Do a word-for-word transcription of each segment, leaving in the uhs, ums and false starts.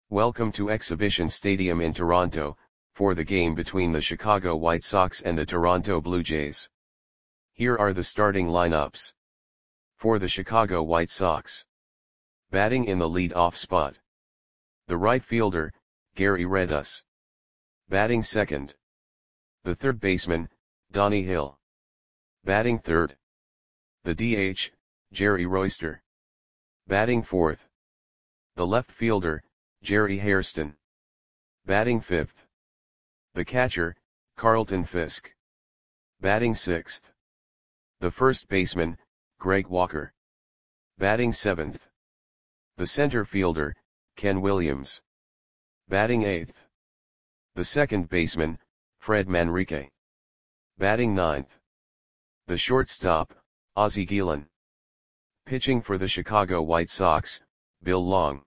Welcome to Exhibition Stadium in Toronto, for the game between the Chicago White Sox and the Toronto Blue Jays. Here are the starting lineups. For the Chicago White Sox. Batting in the lead-off spot. The right fielder, Gary Redus. Batting second. The third baseman, Donnie Hill. Batting third. The D H, Jerry Royster. Batting fourth. The left fielder, Jerry Hairston. Batting fifth. The catcher, Carlton Fisk. Batting sixth. The first baseman, Greg Walker. Batting seventh. The center fielder, Ken Williams. Batting eighth. The second baseman, Fred Manrique. Batting ninth. The shortstop, Ozzie Guillen. Pitching for the Chicago White Sox, Bill Long.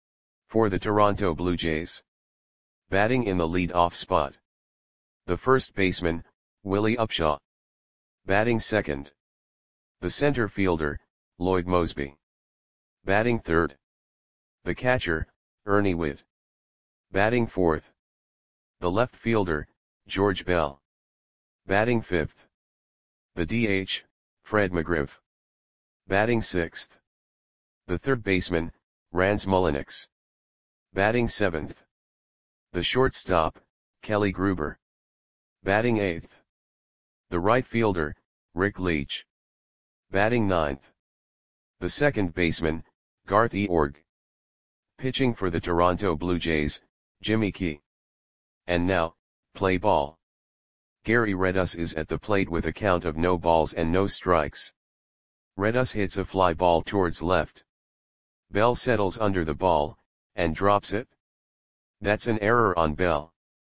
For the Toronto Blue Jays. Batting in the lead-off spot. The first baseman, Willie Upshaw. Batting second. The center fielder, Lloyd Moseby. Batting third. The catcher, Ernie Whitt. Batting fourth. The left fielder, George Bell. Batting fifth. The D H, Fred McGriff. Batting sixth. The third baseman, Rance Mulliniks. Batting seventh. The shortstop, Kelly Gruber. Batting eighth. The right fielder, Rick Leach. Batting ninth. The second baseman, Garth Eorg. Pitching for the Toronto Blue Jays, Jimmy Key. And now, play ball. Gary Redus is at the plate with a count of no balls and no strikes. Redus hits a fly ball towards left. Bell settles under the ball, and drops it. That's an error on Bell.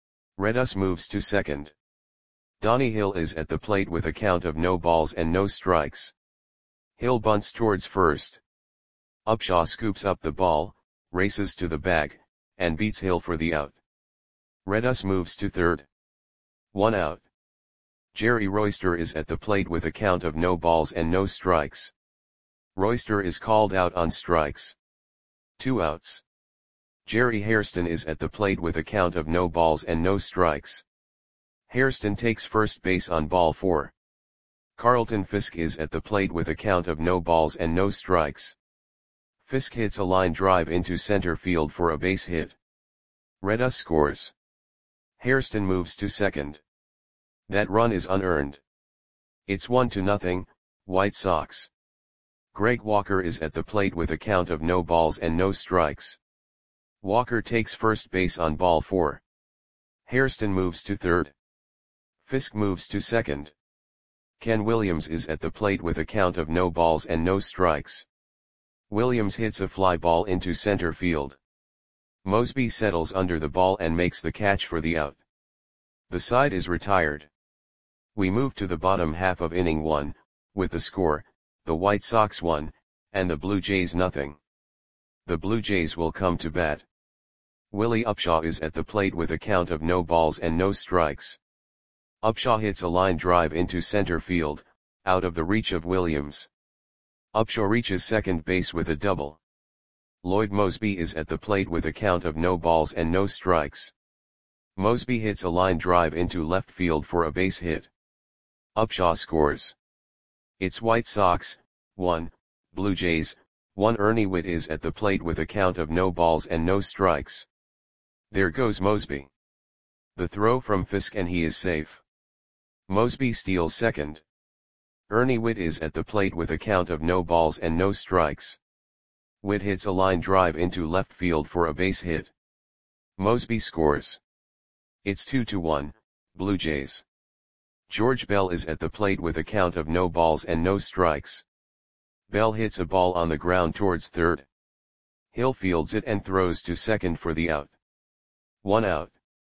Redus moves to second. Donnie Hill is at the plate with a count of no balls and no strikes. Hill bunts towards first. Upshaw scoops up the ball, races to the bag, and beats Hill for the out. Redus moves to third. One out. Jerry Royster is at the plate with a count of no balls and no strikes. Royster is called out on strikes. Two outs. Jerry Hairston is at the plate with a count of no balls and no strikes. Hairston takes first base on ball four. Carlton Fisk is at the plate with a count of no balls and no strikes. Fisk hits a line drive into center field for a base hit. Redus scores. Hairston moves to second. That run is unearned. It's one to nothing, White Sox. Greg Walker is at the plate with a count of no balls and no strikes. Walker takes first base on ball four. Hairston moves to third. Fisk moves to second. Ken Williams is at the plate with a count of no balls and no strikes. Williams hits a fly ball into center field. Moseby settles under the ball and makes the catch for the out. The side is retired. We move to the bottom half of inning one, with the score, the White Sox one, and the Blue Jays nothing. The Blue Jays will come to bat. Willie Upshaw is at the plate with a count of no balls and no strikes. Upshaw hits a line drive into center field, out of the reach of Williams. Upshaw reaches second base with a double. Lloyd Moseby is at the plate with a count of no balls and no strikes. Moseby hits a line drive into left field for a base hit. Upshaw scores. It's White Sox, one, Blue Jays, one. Ernie Whitt is at the plate with a count of no balls and no strikes. There goes Moseby. The throw from Fisk and he is safe. Moseby steals second. Ernie Whitt is at the plate with a count of no balls and no strikes. Whitt hits a line drive into left field for a base hit. Moseby scores. It's two to one, Blue Jays. George Bell is at the plate with a count of no balls and no strikes. Bell hits a ball on the ground towards third. Hill fields it and throws to second for the out. One out.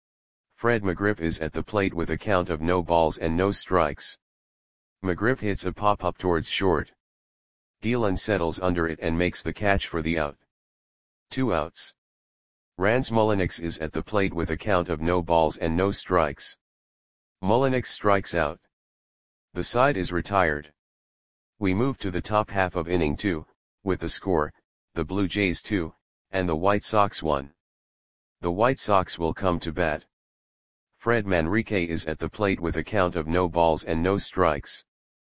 Fred McGriff is at the plate with a count of no balls and no strikes. McGriff hits a pop-up towards short. Guillen settles under it and makes the catch for the out. Two outs. Rance Mulliniks is at the plate with a count of no balls and no strikes. Mulliniks strikes out. The side is retired. We move to the top half of inning two, with the score, the Blue Jays two, and the White Sox one. The White Sox will come to bat. Fred Manrique is at the plate with a count of no balls and no strikes.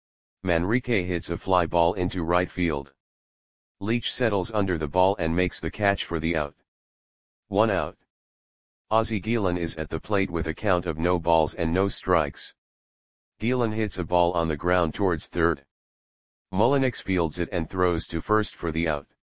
Manrique hits a fly ball into right field. Leach settles under the ball and makes the catch for the out. One out. Ozzie Guillen is at the plate with a count of no balls and no strikes. Guillen hits a ball on the ground towards third. Mullinix fields it and throws to first for the out.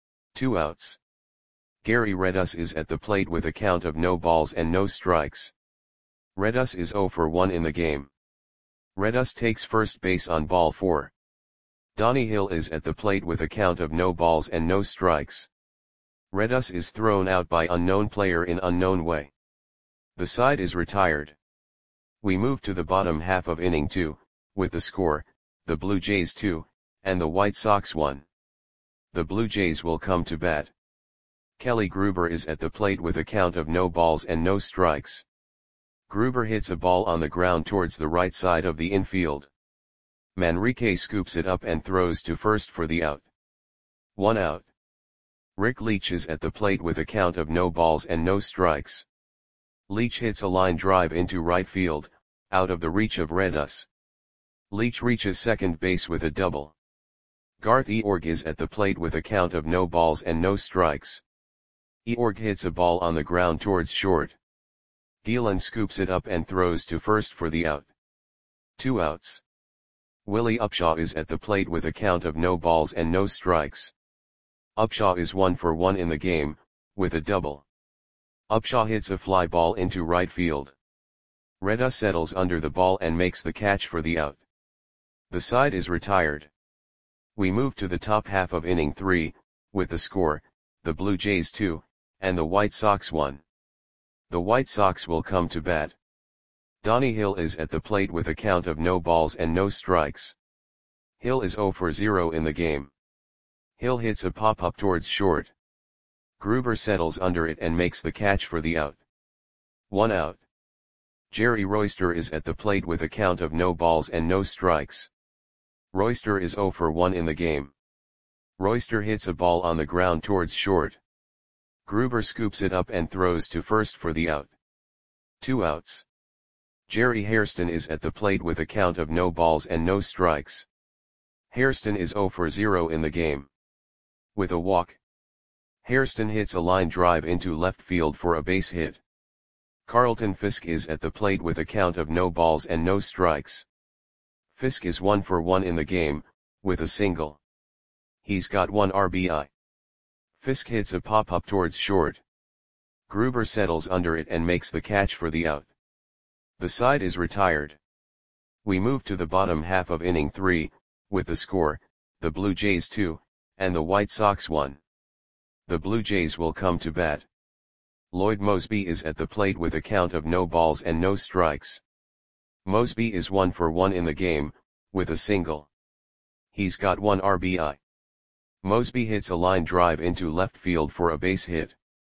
Two outs. Gary Redus is at the plate with a count of no balls and no strikes. Redus is oh for one in the game. Redus takes first base on ball four. Donnie Hill is at the plate with a count of no balls and no strikes. Redus is thrown out by unknown player in unknown way. The side is retired. We move to the bottom half of inning two, with the score, the Blue Jays two, and the White Sox one. The Blue Jays will come to bat. Kelly Gruber is at the plate with a count of no balls and no strikes. Gruber hits a ball on the ground towards the right side of the infield. Manrique scoops it up and throws to first for the out. One out. Rick Leach is at the plate with a count of no balls and no strikes. Leach hits a line drive into right field, out of the reach of Redus. Leach reaches second base with a double. Garth Eorg is at the plate with a count of no balls and no strikes. Eorg hits a ball on the ground towards short. Guillen scoops it up and throws to first for the out. Two outs. Willie Upshaw is at the plate with a count of no balls and no strikes. Upshaw is one for one in the game, with a double. Upshaw hits a fly ball into right field. Redus settles under the ball and makes the catch for the out. The side is retired. We move to the top half of inning three, with the score, the Blue Jays two, and the White Sox one. The White Sox will come to bat. Donnie Hill is at the plate with a count of no balls and no strikes. Hill is oh for zero in the game. Hill hits a pop-up towards short. Gruber settles under it and makes the catch for the out. One out. Jerry Royster is at the plate with a count of no balls and no strikes. Royster is oh for one in the game. Royster hits a ball on the ground towards short. Gruber scoops it up and throws to first for the out. Two outs. Jerry Hairston is at the plate with a count of no balls and no strikes. Hairston is oh for zero in the game. With a walk. Hairston hits a line drive into left field for a base hit. Carlton Fisk is at the plate with a count of no balls and no strikes. Fisk is one for one in the game, with a single. He's got one R B I. Fisk hits a pop-up towards short. Gruber settles under it and makes the catch for the out. The side is retired. We move to the bottom half of inning three, with the score, the Blue Jays two, and the White Sox one. The Blue Jays will come to bat. Lloyd Moseby is at the plate with a count of no balls and no strikes. Moseby is one for one in the game, with a single. He's got one R B I. Moseby hits a line drive into left field for a base hit.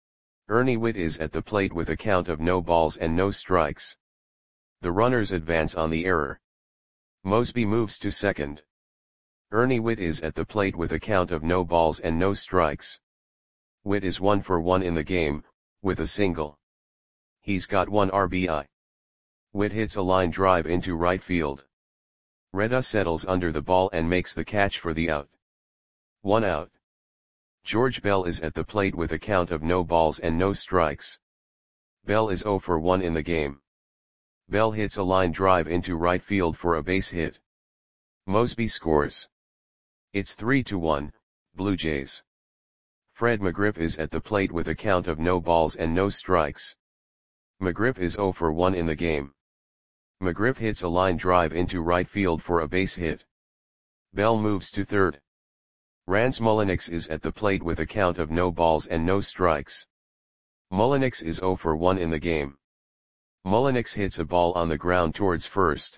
Ernie Whitt is at the plate with a count of no balls and no strikes. The runners advance on the error. Moseby moves to second. Ernie Whitt is at the plate with a count of no balls and no strikes. Whitt is one for one in the game, with a single. He's got one R B I. Whitt hits a line drive into right field. Redus settles under the ball and makes the catch for the out. One out. George Bell is at the plate with a count of no balls and no strikes. Bell is oh for one in the game. Bell hits a line drive into right field for a base hit. Moseby scores. It's three to one, Blue Jays. Fred McGriff is at the plate with a count of no balls and no strikes. McGriff is oh for one in the game. McGriff hits a line drive into right field for a base hit. Bell moves to third. Rance Mullinix is at the plate with a count of no balls and no strikes. Mullinix is oh for one in the game. Mullinix hits a ball on the ground towards first.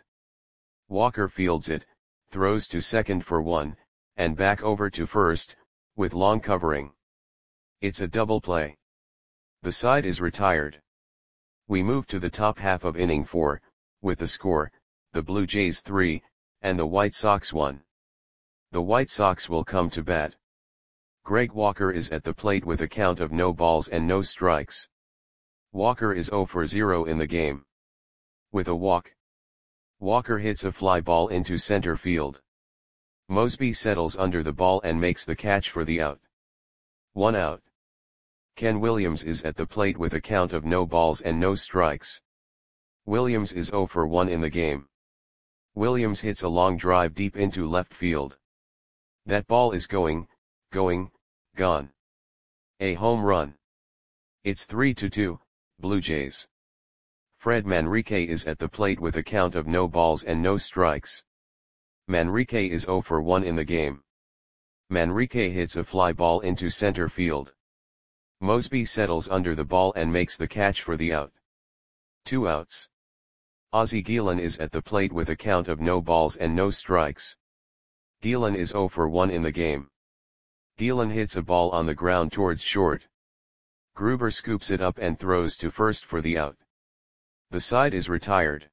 Walker fields it, throws to second for one, and back over to first, with long covering. It's a double play. The side is retired. We move to the top half of inning four, with the score, the Blue Jays three, and the White Sox one. The White Sox will come to bat. Greg Walker is at the plate with a count of no balls and no strikes. Walker is zero for zero in the game. With a walk, Walker hits a fly ball into center field. Mosby settles under the ball and makes the catch for the out. One out. Ken Williams is at the plate with a count of no balls and no strikes. Williams is zero for one in the game. Williams hits a long drive deep into left field. That ball is going, going, gone. A home run. It's three to two, Blue Jays. Fred Manrique is at the plate with a count of no balls and no strikes. Manrique is zero for one in the game. Manrique hits a fly ball into center field. Mosby settles under the ball and makes the catch for the out. Two outs. Ozzie Guillen is at the plate with a count of no balls and no strikes. Guillen is zero for one in the game. Guillen hits a ball on the ground towards short. Gruber scoops it up and throws to first for the out. The side is retired.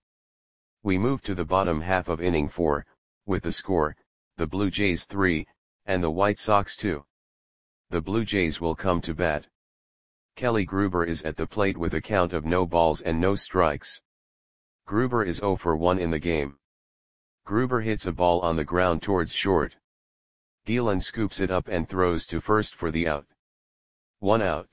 We move to the bottom half of inning four, with the score, the Blue Jays three, and the White Sox two. The Blue Jays will come to bat. Kelly Gruber is at the plate with a count of no balls and no strikes. Gruber is zero for one in the game. Gruber hits a ball on the ground towards short. Guillen scoops it up and throws to first for the out. One out.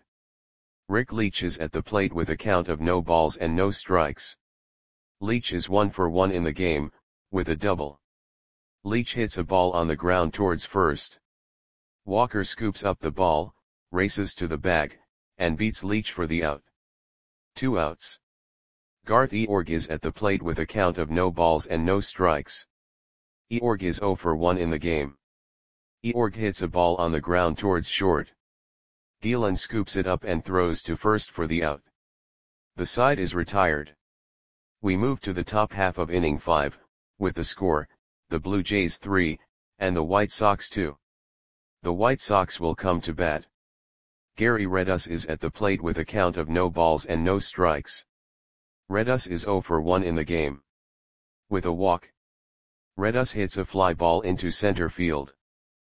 Rick Leach is at the plate with a count of no balls and no strikes. Leach is one for one in the game, with a double. Leach hits a ball on the ground towards first. Walker scoops up the ball, races to the bag, and beats Leach for the out. Two outs. Garth Eorg is at the plate with a count of no balls and no strikes. Eorg is zero for one in the game. Eorg hits a ball on the ground towards short. Guillen scoops it up and throws to first for the out. The side is retired. We move to the top half of inning five, with the score, the Blue Jays three, and the White Sox two. The White Sox will come to bat. Gary Redus is at the plate with a count of no balls and no strikes. Redus is zero for one in the game. With a walk, Redus hits a fly ball into center field.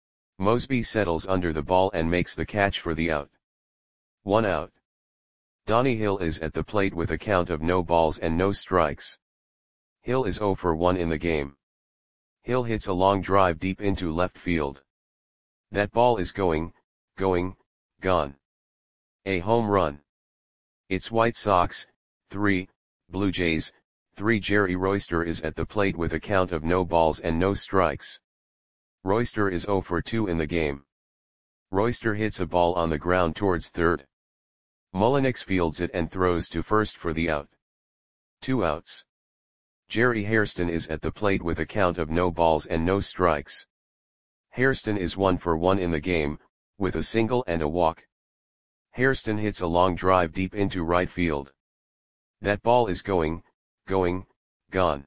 Mosby settles under the ball and makes the catch for the out. One out. Donnie Hill is at the plate with a count of no balls and no strikes. Hill is zero for one in the game. Hill hits a long drive deep into left field. That ball is going, going, gone. A home run. It's White Sox, three, Blue Jays, three. Jerry Royster is at the plate with a count of no balls and no strikes. Royster is zero for two in the game. Royster hits a ball on the ground towards third. Mullenix fields it and throws to first for the out. Two outs. Jerry Hairston is at the plate with a count of no balls and no strikes. Hairston is one for one in the game, with a single and a walk. Hairston hits a long drive deep into right field. That ball is going, going, gone.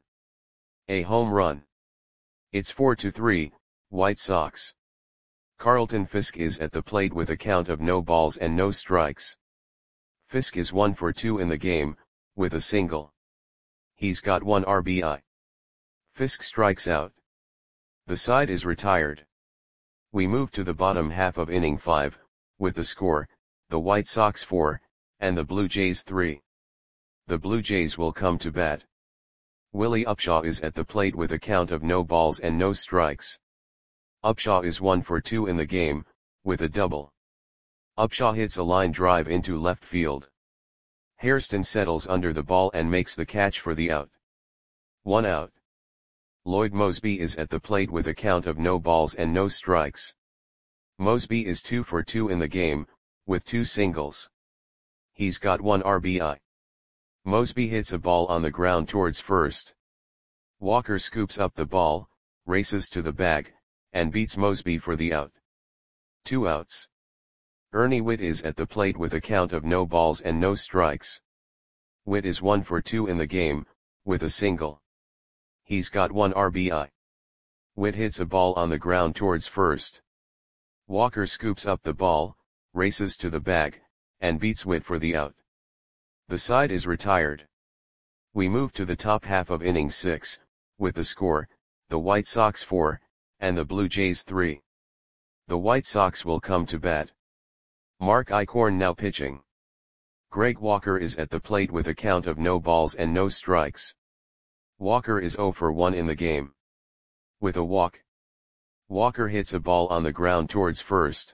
A home run. It's four to three, White Sox. Carlton Fisk is at the plate with a count of no balls and no strikes. Fisk is one for two in the game, with a single. He's got one R B I. Fisk strikes out. The side is retired. We move to the bottom half of inning five, with the score, the White Sox four, and the Blue Jays three. The Blue Jays will come to bat. Willie Upshaw is at the plate with a count of no balls and no strikes. Upshaw is one for two in the game, with a double. Upshaw hits a line drive into left field. Hairston settles under the ball and makes the catch for the out. One out. Lloyd Mosby is at the plate with a count of no balls and no strikes. Mosby is two for two in the game, with two singles. He's got one R B I. Mosby hits a ball on the ground towards first. Walker scoops up the ball, races to the bag, and beats Mosby for the out. Two outs. Ernie Whitt is at the plate with a count of no balls and no strikes. Whitt is one for two in the game, with a single. He's got one R B I. Whitt hits a ball on the ground towards first. Walker scoops up the ball, races to the bag, and beats Whitt for the out. The side is retired. We move to the top half of inning six, with the score, the White Sox four, and the Blue Jays three. The White Sox will come to bat. Mark Eichhorn now pitching. Greg Walker is at the plate with a count of no balls and no strikes. Walker is zero for one in the game. With a walk, Walker hits a ball on the ground towards first.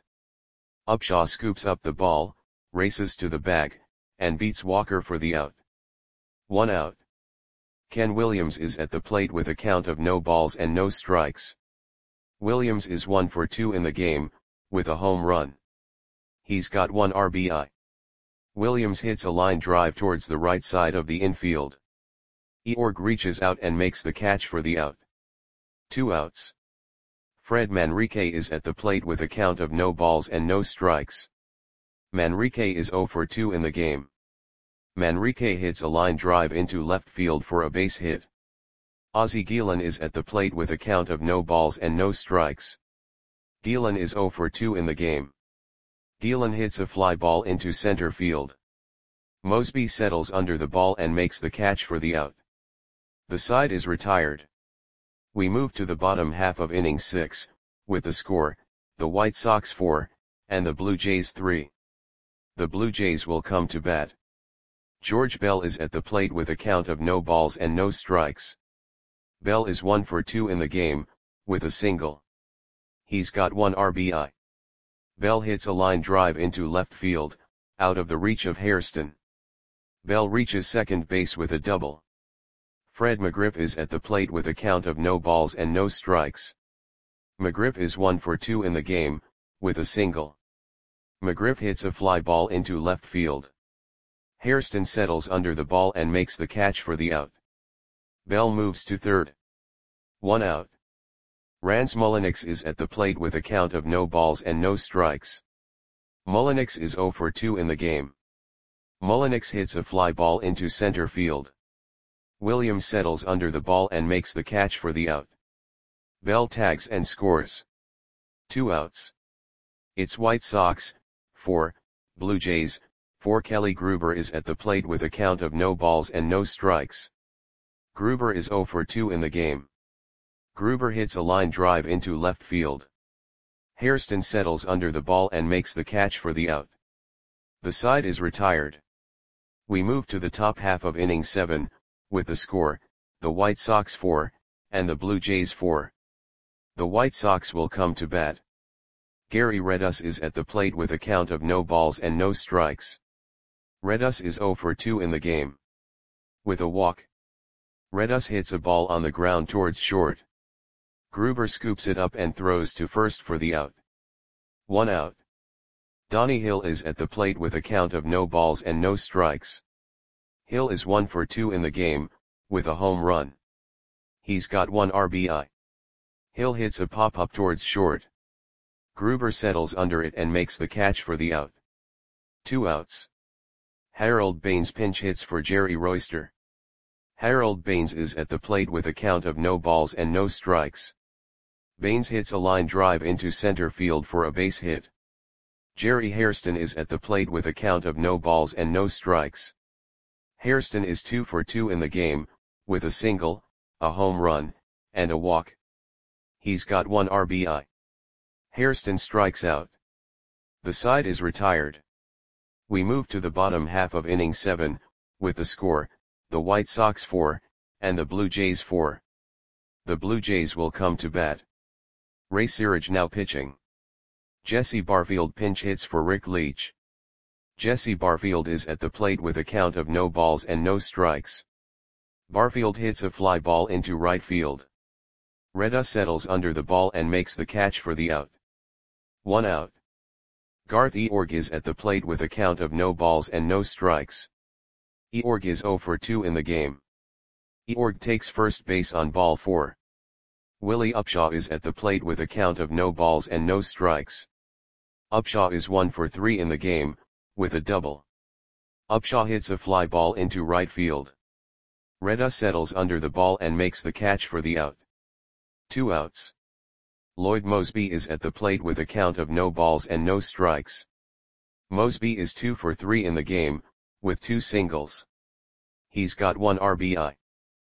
Upshaw scoops up the ball, races to the bag, and beats Walker for the out. One out. Ken Williams is at the plate with a count of no balls and no strikes. Williams is one for two in the game, with a home run. He's got one R B I. Williams hits a line drive towards the right side of the infield. Eorg reaches out and makes the catch for the out. Two outs. Fred Manrique is at the plate with a count of no balls and no strikes. Manrique is zero for two in the game. Manrique hits a line drive into left field for a base hit. Ozzie Guillen is at the plate with a count of no balls and no strikes. Guillen is zero for two in the game. Guillen hits a fly ball into center field. Mosby settles under the ball and makes the catch for the out. The side is retired. We move to the bottom half of inning six, with the score, the White Sox four, and the Blue Jays three. The Blue Jays will come to bat. George Bell is at the plate with a count of no balls and no strikes. Bell is one for two in the game, with a single. He's got one R B I. Bell hits a line drive into left field, out of the reach of Hairston. Bell reaches second base with a double. Fred McGriff is at the plate with a count of no balls and no strikes. McGriff is one for two in the game, with a single. McGriff hits a fly ball into left field. Hairston settles under the ball and makes the catch for the out. Bell moves to third. One out. Rance Mulliniks is at the plate with a count of no balls and no strikes. Mulliniks is zero for two in the game. Mulliniks hits a fly ball into center field. Williams settles under the ball and makes the catch for the out. Bell tags and scores. Two outs. It's White Sox, four, Blue Jays, four. Kelly Gruber is at the plate with a count of no balls and no strikes. Gruber is zero for two in the game. Gruber hits a line drive into left field. Hairston settles under the ball and makes the catch for the out. The side is retired. We move to the top half of inning seven, with the score, the White Sox four, and the Blue Jays four. The White Sox will come to bat. Gary Redus is at the plate with a count of no balls and no strikes. Redus is zero for two in the game. With a walk, Redus hits a ball on the ground towards short. Gruber scoops it up and throws to first for the out. One out. Donnie Hill is at the plate with a count of no balls and no strikes. Hill is one for two in the game, with a home run. He's got one R B I. Hill hits a pop-up towards short. Gruber settles under it and makes the catch for the out. Two outs. Harold Baines pinch hits for Jerry Royster. Harold Baines is at the plate with a count of no balls and no strikes. Baines hits a line drive into center field for a base hit. Jerry Hairston is at the plate with a count of no balls and no strikes. Hairston is two for two in the game, with a single, a home run, and a walk. He's got one R B I. Hairston strikes out. The side is retired. We move to the bottom half of inning seven, with the score, the White Sox four, and the Blue Jays four. The Blue Jays will come to bat. Ray Searage now pitching. Jesse Barfield pinch hits for Rick Leach. Jesse Barfield is at the plate with a count of no balls and no strikes. Barfield hits a fly ball into right field. Redus settles under the ball and makes the catch for the out. One out. Garth Eorg is at the plate with a count of no balls and no strikes. Eorg is zero for two in the game. Eorg takes first base on ball four. Willie Upshaw is at the plate with a count of no balls and no strikes. Upshaw is one for three in the game, with a double. Upshaw hits a fly ball into right field. Redus settles under the ball and makes the catch for the out. Two outs. Lloyd Mosby is at the plate with a count of no balls and no strikes. Mosby is two for three in the game, with two singles. He's got one R B I.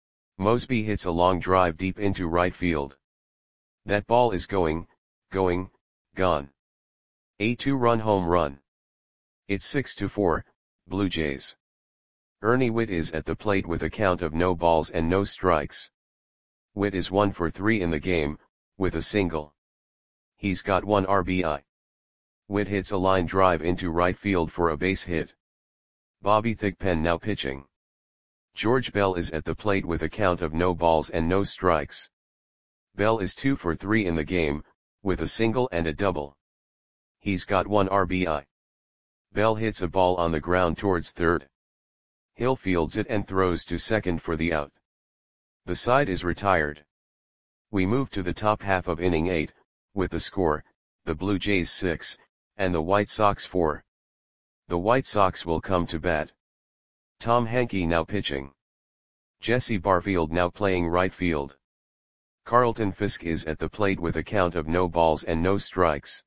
Mosby hits a long drive deep into right field. That ball is going, going, gone. A two-run home run. It's six to four, Blue Jays. Ernie Whitt is at the plate with a count of no balls and no strikes. Whitt is one for three in the game, with a single. He's got one R B I. Whitt hits a line drive into right field for a base hit. Bobby Thigpen now pitching. George Bell is at the plate with a count of no balls and no strikes. Bell is two for three in the game, with a single and a double. He's got one R B I. Bell hits a ball on the ground towards third. Hill fields it and throws to second for the out. The side is retired. We move to the top half of inning eight, with the score, the Blue Jays six, and the White Sox four. The White Sox will come to bat. Tom Henke now pitching. Jesse Barfield now playing right field. Carlton Fisk is at the plate with a count of no balls and no strikes.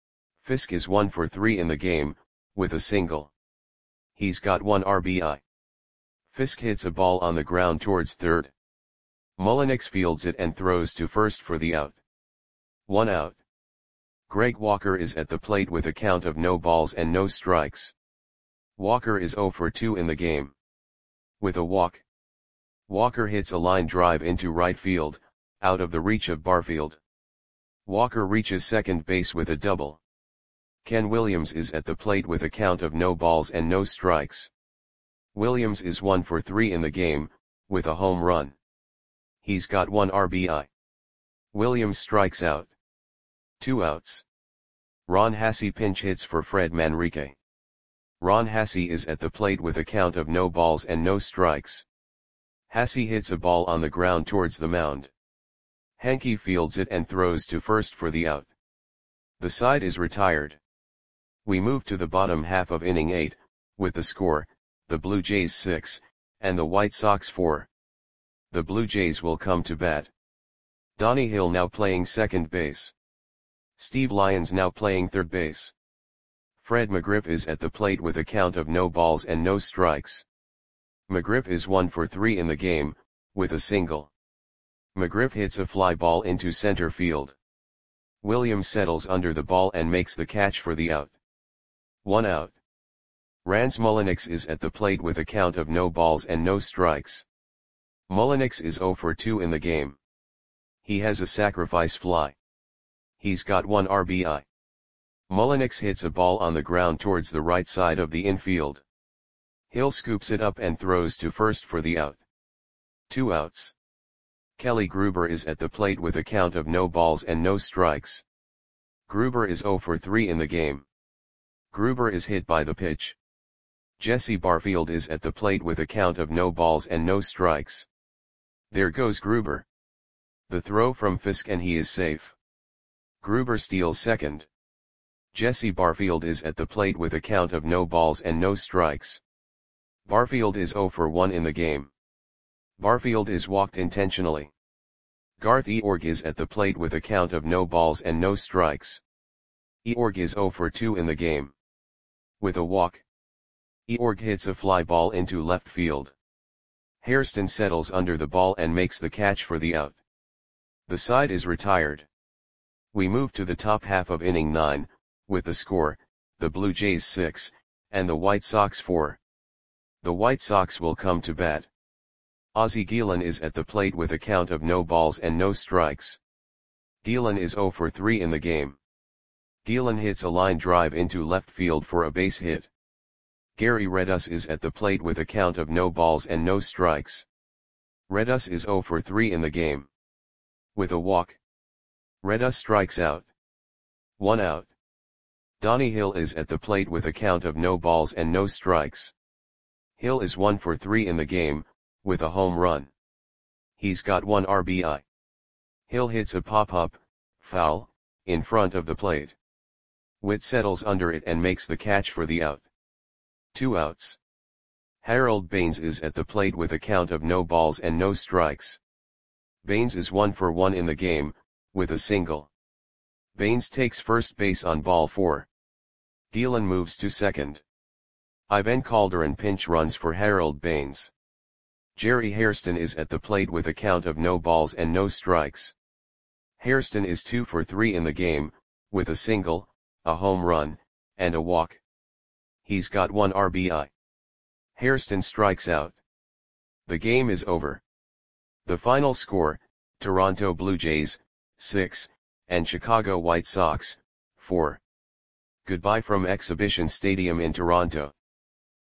Fisk is one for three in the game, with a single. He's got one R B I. Fisk hits a ball on the ground towards third. Mullenix fields it and throws to first for the out. One out. Greg Walker is at the plate with a count of no balls and no strikes. Walker is zero for two in the game. With a walk. Walker hits a line drive into right field, out of the reach of Barfield. Walker reaches second base with a double. Ken Williams is at the plate with a count of no balls and no strikes. Williams is one for three in the game, with a home run. He's got one R B I. Williams strikes out. Two outs. Ron Hassey pinch hits for Fred Manrique. Ron Hassey is at the plate with a count of no balls and no strikes. Hassey hits a ball on the ground towards the mound. Henke fields it and throws to first for the out. The side is retired. We move to the bottom half of inning eight, with the score, the Blue Jays six, and the White Sox four. The Blue Jays will come to bat. Donnie Hill now playing second base. Steve Lyons now playing third base. Fred McGriff is at the plate with a count of no balls and no strikes. McGriff is one for three in the game, with a single. McGriff hits a fly ball into center field. Williams settles under the ball and makes the catch for the out. One out. Rance Mullenix is at the plate with a count of no balls and no strikes. Mullenix is zero for two in the game. He has a sacrifice fly. He's got one R B I. Mullenix hits a ball on the ground towards the right side of the infield. Hill scoops it up and throws to first for the out. Two outs. Kelly Gruber is at the plate with a count of no balls and no strikes. Gruber is zero for three in the game. Gruber is hit by the pitch. Jesse Barfield is at the plate with a count of no balls and no strikes. There goes Gruber. The throw from Fisk and he is safe. Gruber steals second. Jesse Barfield is at the plate with a count of no balls and no strikes. Barfield is zero for one in the game. Barfield is walked intentionally. Garth Eorg is at the plate with a count of no balls and no strikes. Eorg is zero for two in the game. With a walk. Eorg hits a fly ball into left field. Hairston settles under the ball and makes the catch for the out. The side is retired. We move to the top half of inning nine, with the score, the Blue Jays six, and the White Sox four. The White Sox will come to bat. Ozzie Guillen is at the plate with a count of no balls and no strikes. Guillen is zero for three in the game. Guillen hits a line drive into left field for a base hit. Gary Redus is at the plate with a count of no balls and no strikes. Redus is zero for three in the game. With a walk. Redus strikes out. One out. Donnie Hill is at the plate with a count of no balls and no strikes. Hill is one for three in the game, with a home run. He's got one R B I. Hill hits a pop-up, foul, in front of the plate. Whitt settles under it and makes the catch for the out. Two outs. Harold Baines is at the plate with a count of no balls and no strikes. Baines is one for one in the game, with a single. Baines takes first base on ball four. Guillen moves to second. Ivan Calderon pinch runs for Harold Baines. Jerry Hairston is at the plate with a count of no balls and no strikes. Hairston is two for three in the game, with a single, a home run, and a walk. He's got one R B I. Hairston strikes out. The game is over. The final score, Toronto Blue Jays, six, and Chicago White Sox, four. Goodbye from Exhibition Stadium in Toronto.